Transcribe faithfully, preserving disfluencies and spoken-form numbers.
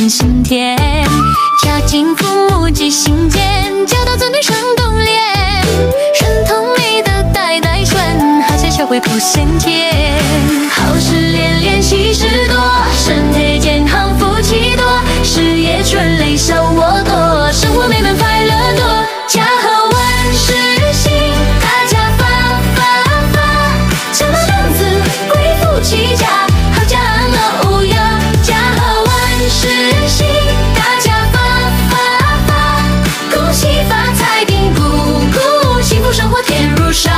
人心田。家境父母记心间，教导子女生动脸。神童美德代代传，孩子学会不嫌甜。好事连连，喜事多，身体健康，福气多，事业顺利，小我多，生活美满，快乐多，家和万事兴，大家发发发，成龙长子，贵妇齐家，好家乐无忧，家和万事兴。